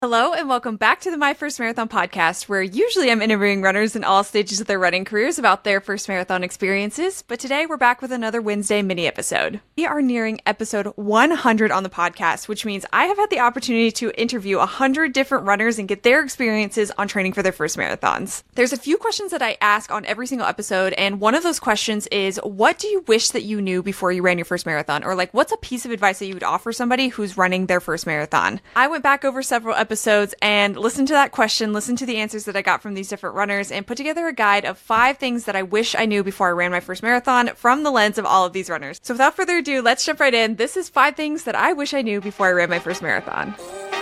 Hello and welcome back to the My First Marathon podcast, where usually I'm interviewing runners in all stages of their running careers about their first marathon experiences, but today we're back with another Wednesday mini episode. We are nearing episode 100 on the podcast, which means I have had the opportunity to interview 100 different runners and get their experiences on training for their first marathons. There's a few questions that I ask on every single episode, and one of those questions is, what do you wish that you knew before you ran your first marathon? Or what's a piece of advice that you would offer somebody who's running their first marathon? I went back over several episodes and listened to that question, listened to the answers that I got from these different runners, and put together a guide of 5 things that I wish I knew before I ran my first marathon from the lens of all of these runners. So without further ado, let's jump right in. This is 5 things that I wish I knew before I ran my first marathon.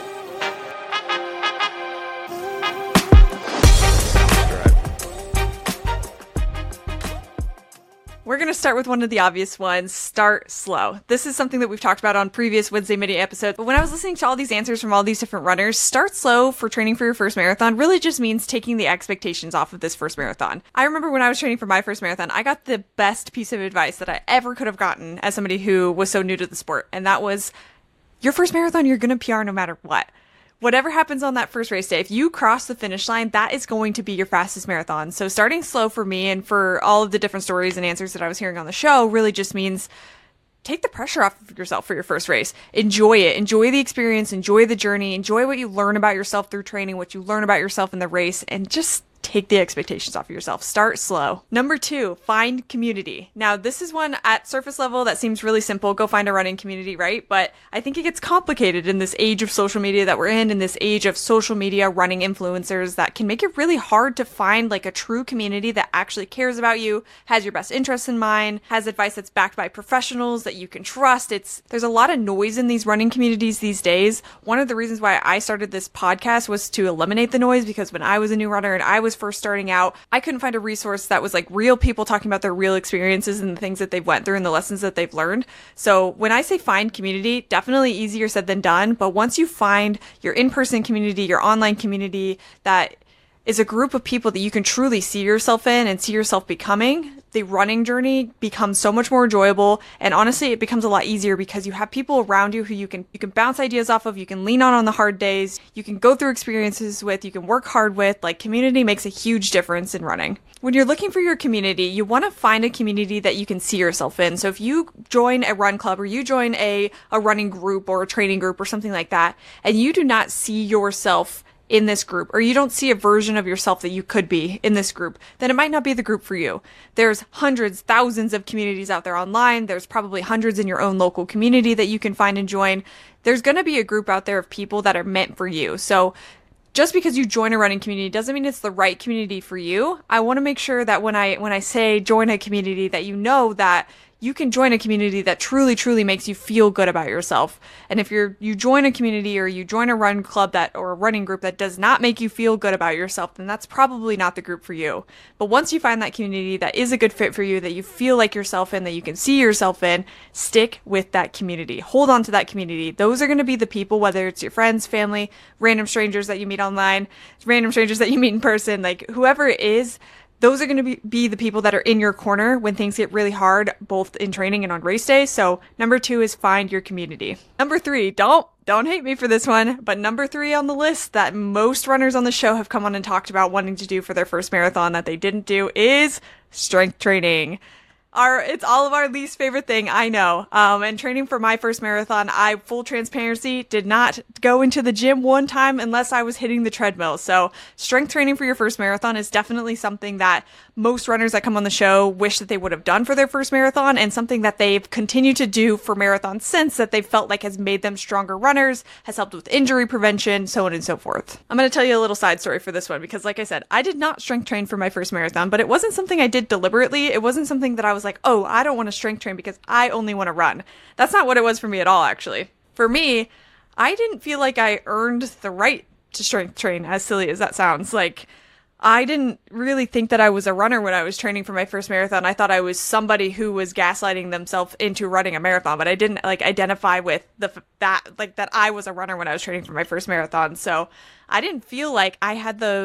We're going to start with one of the obvious ones. Start slow. This is something that we've talked about on previous Wednesday mini episodes. But when I was listening to all these answers from all these different runners, start slow for training for your first marathon really just means taking the expectations off of this first marathon. I remember when I was training for my first marathon, I got the best piece of advice that I ever could have gotten as somebody who was so new to the sport. And that was, your first marathon, you're going to PR no matter what. Whatever happens on that first race day, if you cross the finish line, that is going to be your fastest marathon. So starting slow for me and for all of the different stories and answers that I was hearing on the show really just means take the pressure off of yourself for your first race. Enjoy it. Enjoy the experience. Enjoy the journey. Enjoy what you learn about yourself through training, what you learn about yourself in the race, and just take the expectations off of yourself. Start slow. Number 2, find community. Now, this is one at surface level that seems really simple. Go find a running community, right? But I think it gets complicated in this age of social media that we're in this age of social media running influencers that can make it really hard to find a true community that actually cares about you, has your best interests in mind, has advice that's backed by professionals that you can trust. There's a lot of noise in these running communities these days. One of the reasons why I started this podcast was to eliminate the noise, because when I was a new runner and I was first starting out, I couldn't find a resource that was real people talking about their real experiences and the things that they've went through and the lessons that they've learned. So when I say find community, definitely easier said than done. But once you find your in-person community, your online community that is a group of people that you can truly see yourself in and see yourself becoming, the running journey becomes so much more enjoyable. And honestly, it becomes a lot easier because you have people around you who you can bounce ideas off of, you can lean on the hard days, you can go through experiences with, you can work hard with. Community makes a huge difference in running. When you're looking for your community, you want to find a community that you can see yourself in. So if you join a run club or you join a running group or a training group or something like that, and you do not see yourself in this group, or you don't see a version of yourself that you could be in this group, then it might not be the group for you. There's hundreds, thousands of communities out there online. There's probably hundreds in your own local community that you can find and join. There's going to be a group out there of people that are meant for you. So just because you join a running community doesn't mean it's the right community for you. I want to make sure that when I say join a community, that you know that you can join a community that truly, truly makes you feel good about yourself. And if you join a community or you join a run club or a running group that does not make you feel good about yourself, then that's probably not the group for you. But once you find that community that is a good fit for you, that you feel like yourself in, that you can see yourself in, stick with that community. Hold on to that community. Those are going to be the people, whether it's your friends, family, random strangers that you meet online, random strangers that you meet in person, whoever it is. Those are going to be the people that are in your corner when things get really hard, both in training and on race day. So number 2 is find your community. Number 3, don't hate me for this one, but number 3 on the list that most runners on the show have come on and talked about wanting to do for their first marathon that they didn't do is strength training. It's all of our least favorite thing, I know. And training for my first marathon, full transparency, did not go into the gym one time unless I was hitting the treadmill. So strength training for your first marathon is definitely something that most runners that come on the show wish that they would have done for their first marathon, and something that they've continued to do for marathons since, that they've felt like has made them stronger runners, has helped with injury prevention, so on and so forth. I'm going to tell you a little side story for this one because, like I said, I did not strength train for my first marathon, but it wasn't something I did deliberately. It wasn't something that I was like, oh, I don't want to strength train because I only want to run. That's not what it was for me at all, actually. For me, I didn't feel like I earned the right to strength train, as silly as that sounds. I didn't really think that I was a runner when I was training for my first marathon. I thought I was somebody who was gaslighting themselves into running a marathon, but I didn't identify with that I was a runner when I was training for my first marathon. So I didn't feel like I had the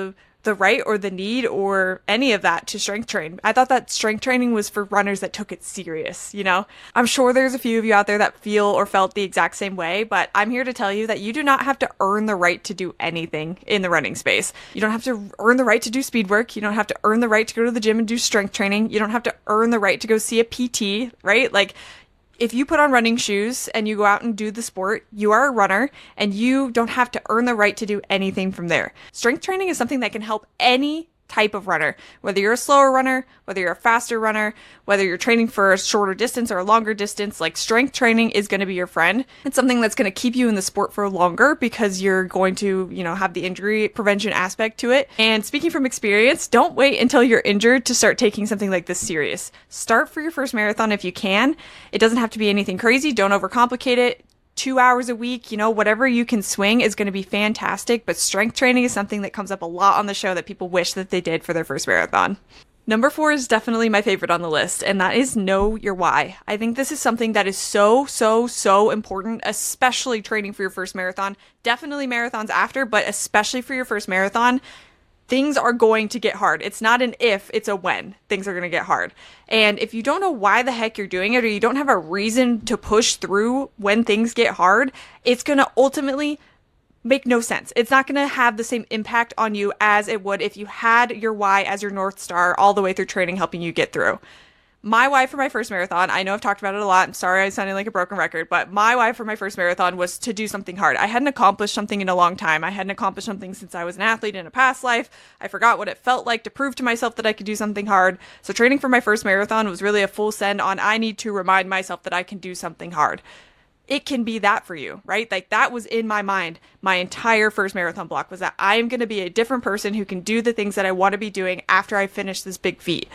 the right or the need or any of that to strength train. I thought that strength training was for runners that took it serious, you know? I'm sure there's a few of you out there that feel or felt the exact same way, but I'm here to tell you that you do not have to earn the right to do anything in the running space. You don't have to earn the right to do speed work. You don't have to earn the right to go to the gym and do strength training. You don't have to earn the right to go see a PT, right? Like, if you put on running shoes and you go out and do the sport, you are a runner and you don't have to earn the right to do anything from there. Strength training is something that can help any type of runner, whether you're a slower runner, whether you're a faster runner, whether you're training for a shorter distance or a longer distance. Like, strength training is going to be your friend. It's something that's going to keep you in the sport for longer because you're going to, have the injury prevention aspect to it. And speaking from experience, don't wait until you're injured to start taking something like this serious. Start for your first marathon if you can. It doesn't have to be anything crazy. Don't overcomplicate it. 2 hours a week, whatever you can swing is going to be fantastic, but strength training is something that comes up a lot on the show that people wish that they did for their first marathon. Number 4 is definitely my favorite on the list, and that is know your why. I think this is something that is so, so, so important, especially training for your first marathon. Definitely marathons after, but especially for your first marathon. Things are going to get hard. It's not an if, it's a when. Things are going to get hard. And if you don't know why the heck you're doing it, or you don't have a reason to push through when things get hard, it's going to ultimately make no sense. It's not going to have the same impact on you as it would if you had your why as your North Star all the way through training, helping you get through. My why for my first marathon, I know I've talked about it a lot. I'm sorry I sounded like a broken record, but my why for my first marathon was to do something hard. I hadn't accomplished something in a long time. I hadn't accomplished something since I was an athlete in a past life. I forgot what it felt like to prove to myself that I could do something hard. So training for my first marathon was really a full send on I need to remind myself that I can do something hard. It can be that for you, right? Like, that was in my mind. My entire first marathon block was that I am going to be a different person who can do the things that I want to be doing after I finish this big feat.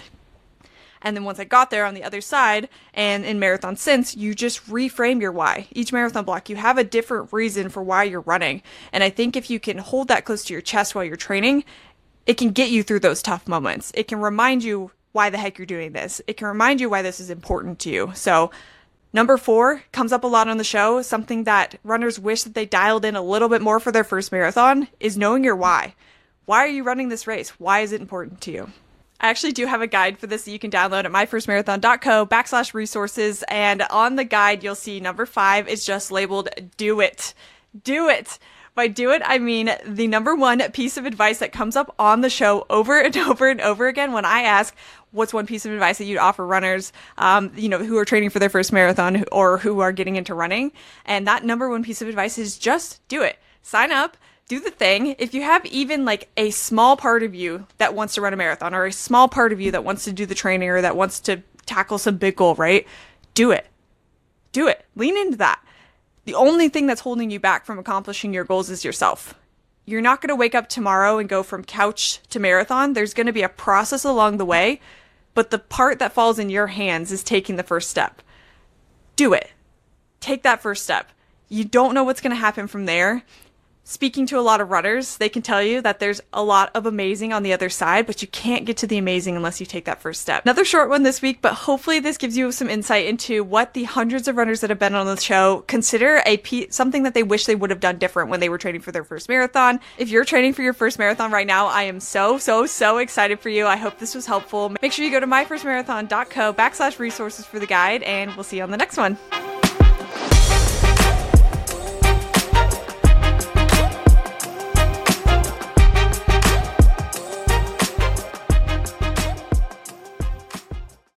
And then once I got there on the other side, and in marathon since, you just reframe your why. Each marathon block, you have a different reason for why you're running. And I think if you can hold that close to your chest while you're training, it can get you through those tough moments. It can remind you why the heck you're doing this. It can remind you why this is important to you. So number 4 comes up a lot on the show. Something that runners wish that they dialed in a little bit more for their first marathon is knowing your why. Why are you running this race? Why is it important to you? I actually do have a guide for this that you can download at myfirstmarathon.co/resources. And on the guide, you'll see number 5 is just labeled do it. Do it. By do it, I mean the number 1 piece of advice that comes up on the show over and over and over again when I ask, what's one piece of advice that you'd offer runners, who are training for their first marathon or who are getting into running? And that number 1 piece of advice is just do it. Sign up. Do the thing. If you have even like a small part of you that wants to run a marathon, or a small part of you that wants to do the training, or that wants to tackle some big goal, right? Do it. Do it. Lean into that. The only thing that's holding you back from accomplishing your goals is yourself. You're not going to wake up tomorrow and go from couch to marathon. There's going to be a process along the way, but the part that falls in your hands is taking the first step. Do it. Take that first step. You don't know what's going to happen from there. Speaking to a lot of runners, they can tell you that there's a lot of amazing on the other side, but you can't get to the amazing unless you take that first step. Another short one this week, but hopefully this gives you some insight into what the hundreds of runners that have been on the show consider something that they wish they would have done different when they were training for their first marathon. If you're training for your first marathon right now, I am so, so, so excited for you. I hope this was helpful. Make sure you go to myfirstmarathon.co/resources for the guide, and we'll see you on the next one.